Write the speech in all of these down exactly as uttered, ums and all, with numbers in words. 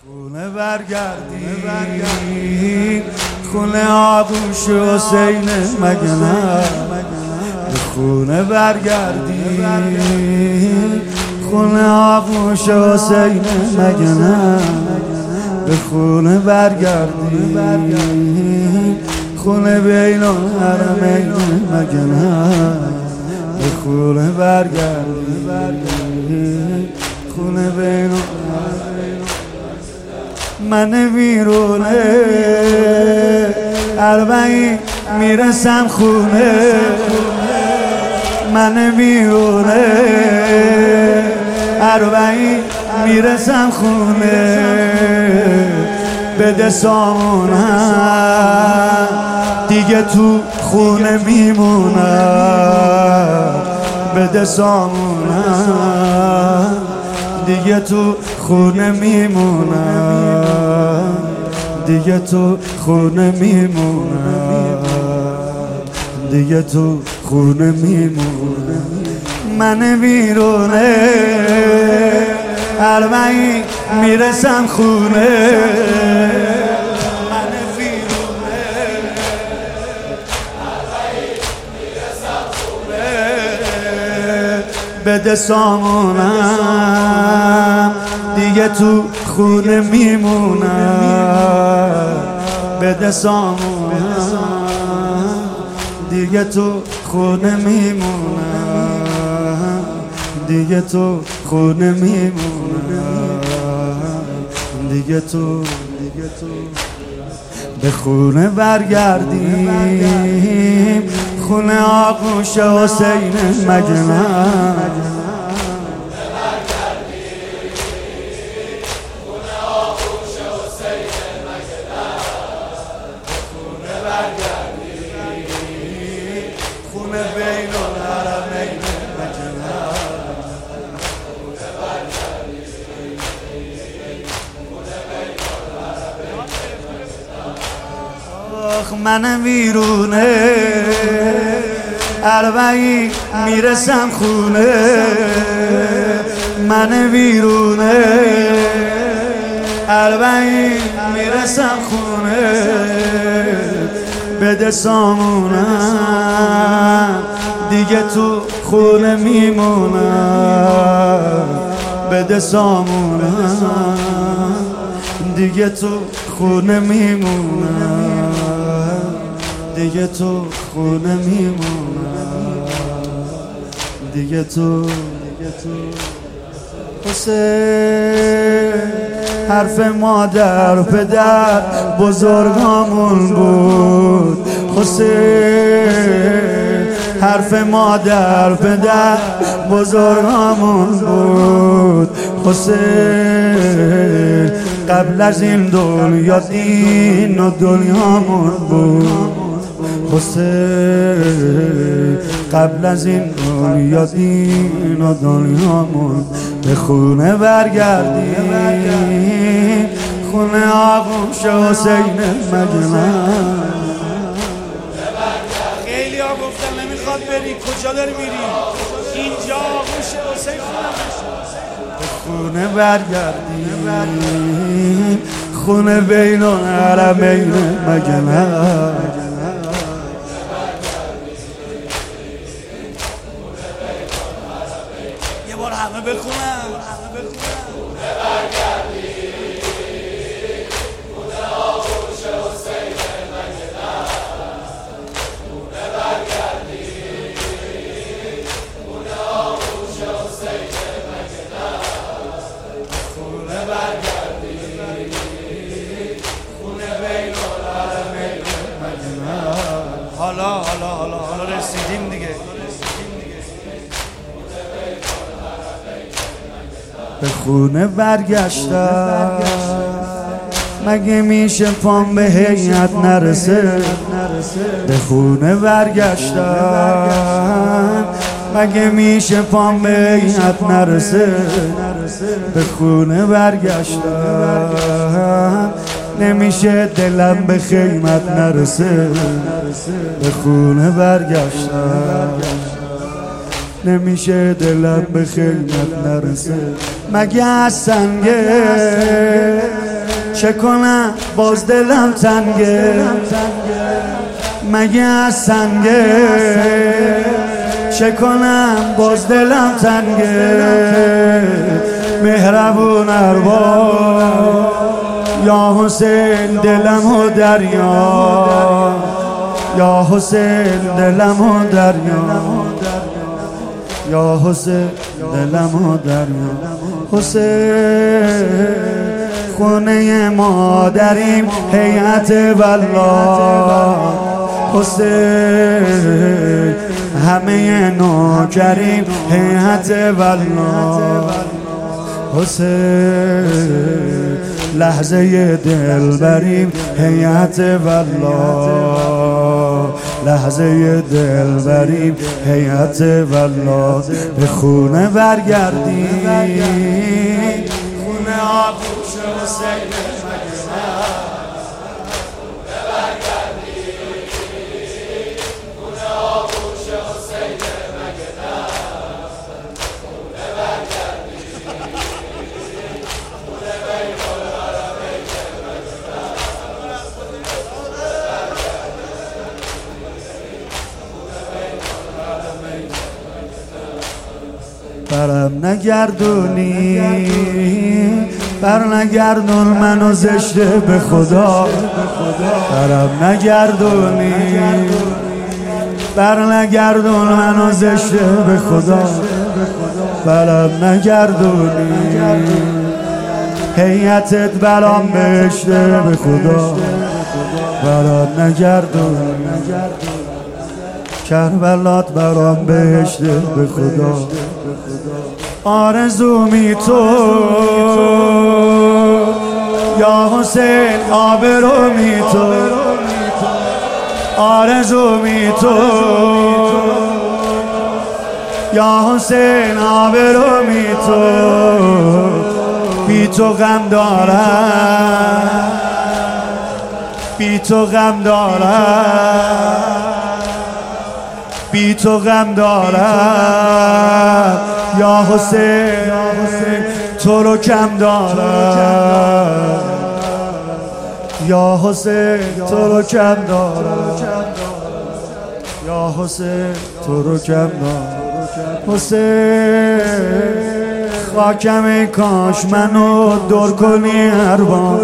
خونه برگردیم خونه آغوش حسین مگه نه؟ به خونه برگردیم خونه آغوش حسین مگه نه؟ به خونه برگردیم خونه بین الحرمین مگه نه؟ به خونه برگردیم خونه بین الحرمین. من ویرونه اربعین میرسم خونه، من ویرونه اربعین میرسم خونه، بده سامونم دیگه تو خونه میمونم، بده سامونم دیگه تو خونه میمونم، دیگه تو خونه میمونم، دیگه تو خونه میمونم. من ویرونه اربعین میرسم خونه، من ویرونه اربعین میرسم خونه، بده سامونم دیگه تو خونه میمونم، بده سامونم دیگه تو خونه میمونم، دیگه تو خونه میمونم، دیگه تو دیگه تو به خونه برگردیم خونه آغوش حسین مگه نه؟ خونه بین الحرمین مگه نه؟ آخ من ویرونه اربعین میرسم خونه، من ویرونه اربعین میرسم خونه، بده سامونم دیگه تو خونه میمونم، بده سامونم دیگه تو خونه میمونم، دیگه تو خونه میمونم، دیگه تو دیگه تو حسین حرف مادر و پدر بزرگامون بود، حسین حرف مادر و پدر بزرگامون بود، حسین قبل از این دنیا دین و دنیامون بود، حسین قبل از این دنیا دین و دنیامون. به خونه برگردیم خونه آغوش حسین مگه نه؟ خیلی ها گفتن نمیخواد بری، کجا داری میری؟ اینجا آغوش حسین به خونه برگردیم خونه بین الحرمین مگه نه؟ یه بار همه بخونن، همه بخونن. حالا حالا حالا حالا رسیدیم دیگه. به خونه برگشتم مگه میشه پام به هیئت نرسه؟ به خونه برگشتم مگه میشه پام به هیئت نرسه؟ به خونه برگشتم نمیشه دلم به خیمت نرسه. به خونه برگشتم نمیشه دلم به خیمت نرسه. مگه از سنگ چه کنم باز دلم تنگه مگه از سنگه چه کنم باز دلم تنگه مهربون اربا یا حسین دلم و دریا یا حسین دلم و دریا یا حسین دلم و دریا حسین خونه مادریم هیئت والله حسین همه نوکریم هیئت والله حسین لحظه دل بریم هیئت والله لحظه دل بریم هیئت والله به خونه برگردیم خونه آغوش حسین برم نگردونی بر نگردون منو زشته به خدا برم نگردونی بر نگردون منو زشته به خدا برم نگردونی هیئتت برام بهشته به خدا برم نگردونی کربلات برام بهشته به خدا آرزومی تو یا حسین آبرومی تو آرزومی تو یا حسین آبرومی تو بی تو غم دارم بی تو غم دارم بی تو غم دارم یا حسین تو رو کم دارم یا حسین تو رو کم دارم یا حسین تو رو کم دارم حسین خاکم ای کاش منو دور کنی ارباب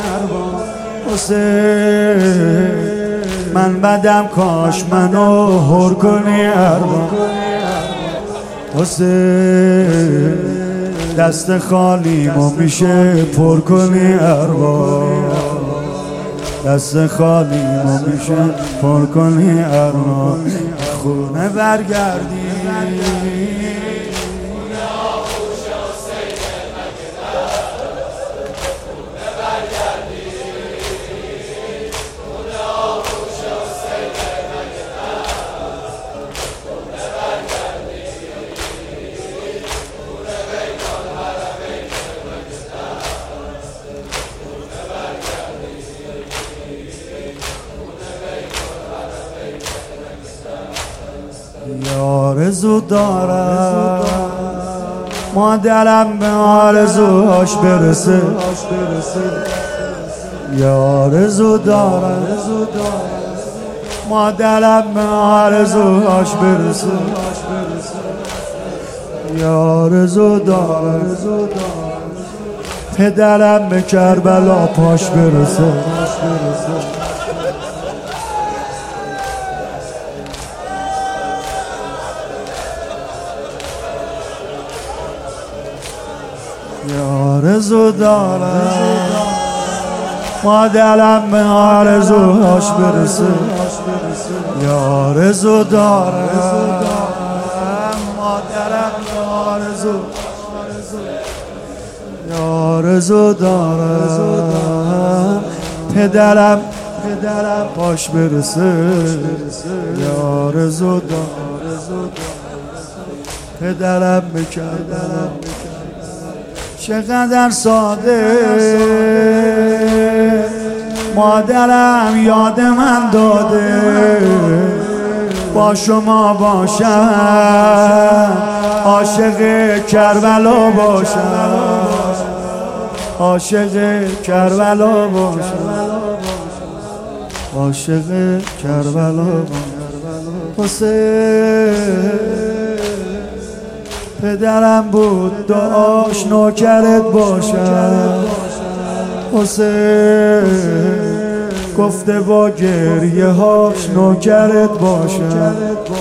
حسین من بدم کاش منو هر کنی ارباب حسین دست خالیمو میشه پر کنی ارباب دست خالیمو میشه پر کنی ارباب خونه برگردی آرزو دارم مادرم به آرزوهاش برسه یا آرزو دارم مادرم به آرزوهاش برسه یا آرزو دارم پدرم به کربلا پاش برسه آرزو دارم مادرم به آرزوهاش برسه یا آرزو دارم مادرم به آرزو یا آرزو دارم پدرم پدرم پاش برسه یا آرزو دارم پدرم بکردم چقدر ساده مادرم یاد من داده با شما باشم عاشق کربلا باشم عاشق کربلا باشم، عاشق کربلا حسین پدرم بود دعاش نوکرت باشم، حسین گفته با گریه هاش نوکرت باشم،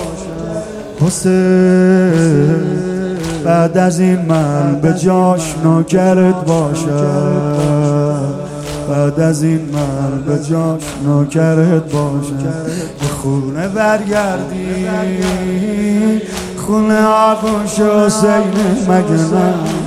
حسین بعد از این من به جاش نوکرت باشم، بعد از این من به جاش نوکرت باشم. به خونه برگردی، خونه آغوش حسین مگه نه؟